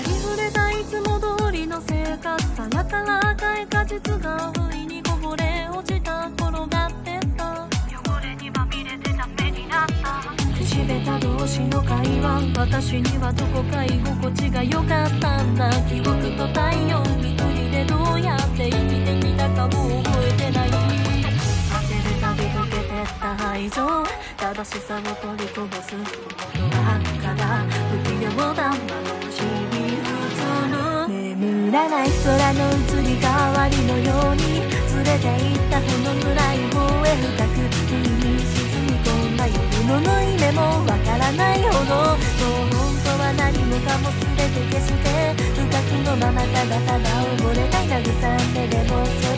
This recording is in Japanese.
りふれたいつも通りの生活さなから赤い果実が不意にこぼれ落ちた転がってった汚れにまみれてダメになった口下手同士の会話私にはどこか居心地が良かったんだ記憶と太陽一人でどうやって生きてきたかも覚えてない焦るたび溶けてった排除正しさを取りこぼすのはから不器用だ窓越しに映る眠らない空の移り変わりのようにずれていったほの暗い方へ深く海に沈み込んだ夜の縫い目もわからないほどもう本当は何もかも全て消して深くのままただただ溺れたい慰めでもそ